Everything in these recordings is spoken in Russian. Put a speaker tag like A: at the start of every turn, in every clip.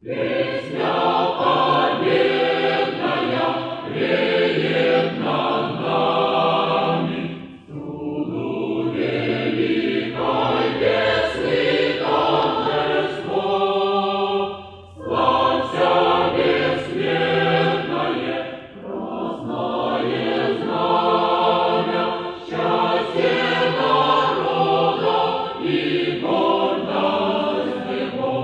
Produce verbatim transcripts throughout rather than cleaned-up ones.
A: Песня победная реет над нами, всюду великой песни торжество. Славься, бессмертное, красное знамя, счастье народа и гордость его.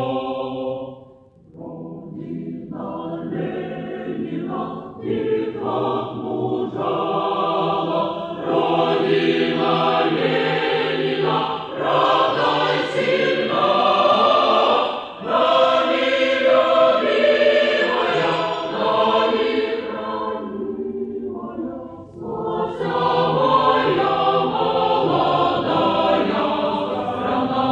A: И как мужала, Родина Ленина, правдой сильна, нами любимая, нами хранимая, славься моя молодая страна.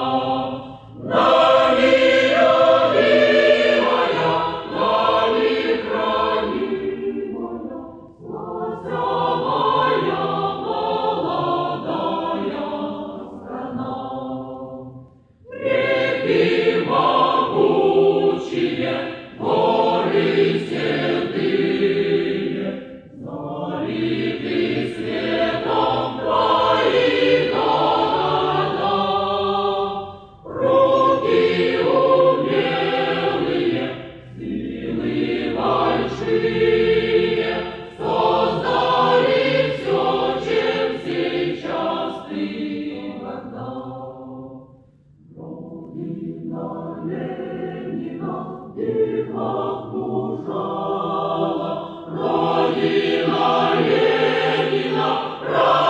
A: Нами любимая, нами хранимая, славься моя молодая страна. Реки могучие, горы седые, залиты светом твоих города. Руки умелые, силы большие, создали все, чем сейчас ты горда. Родина Ленина, и как мужала, Родина Ленина,